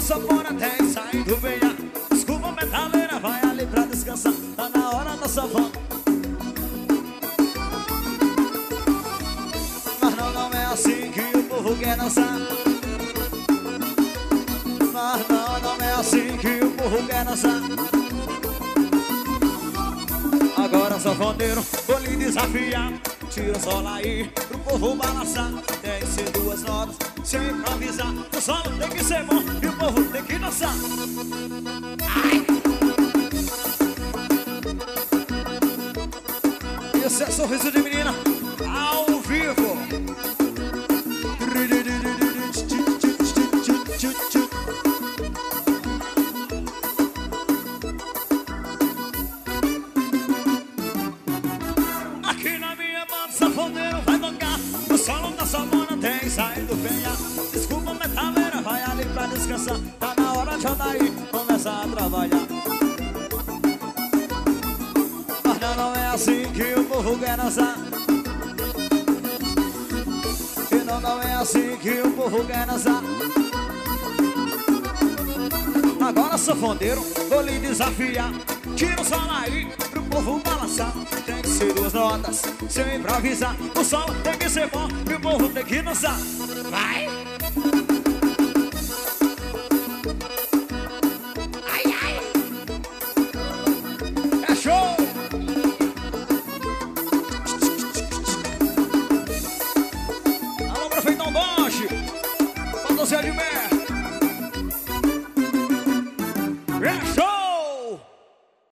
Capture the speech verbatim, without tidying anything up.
sanfona tem saindo venha. Desculpa, metaleira, vai ali pra descansar. Tá na hora da sanfona. Mas não, não é assim que o povo quer dançar. Mas não, não é assim que o povo quer dançar. Agora sanfoneiro, vou lhe desafiar. Tira o solo aí, pro povo balançar. Tem que ser duas notas, sem improvisar. O solo tem que ser bom e o povo tem que dançar. Ai. Esse é sorriso de menina, ao vivo. Aqui na minha banda, sanfoneiro vai tocar. O solo da sanfona tem saindo venha. Desculpa, metaleira, vai ali pra descansar. Tá na hora de andar aí, começar a trabalhar. Mas não, não é assim que o povo quer dançar. E não, não é assim que o povo quer dançar. Agora sanfoneiro, vou lhe desafiar. Tira o som aí, pro povo balançar. Tem que ser duas notas, sem improvisar. O som tem que ser bom e o povo tem que dançar. Vai!